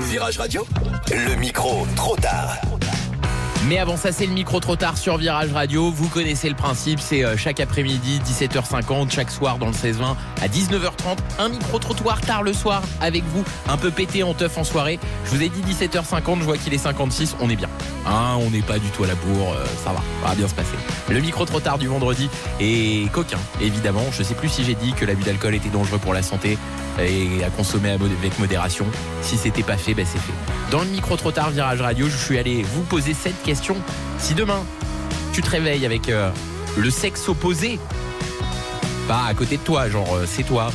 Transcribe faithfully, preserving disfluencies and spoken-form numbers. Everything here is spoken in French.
Virage Radio, le micro trop tard. Mais avant ça, c'est le micro trop tard sur Virage Radio. Vous connaissez le principe, c'est chaque après-midi, dix-sept heures cinquante, chaque soir dans le seize vingt à dix-neuf heures trente. Un micro-trottoir tard le soir avec vous, un peu pété en teuf en soirée. Je vous ai dit dix-sept heures cinquante, je vois qu'il est cinquante-six, on est bien. Hein, on n'est pas du tout à la bourre, euh, ça va, ça va bien se passer. Le micro trop tard du vendredi est coquin, évidemment. Je sais plus si j'ai dit que l'abus d'alcool était dangereux pour la santé et à consommer avec modération. Si c'était pas fait, ben c'est fait. Dans le micro trop tard Virage Radio, je suis allé vous poser cette question. Si demain, tu te réveilles avec euh, le sexe opposé, pas à côté de toi, genre euh, c'est toi,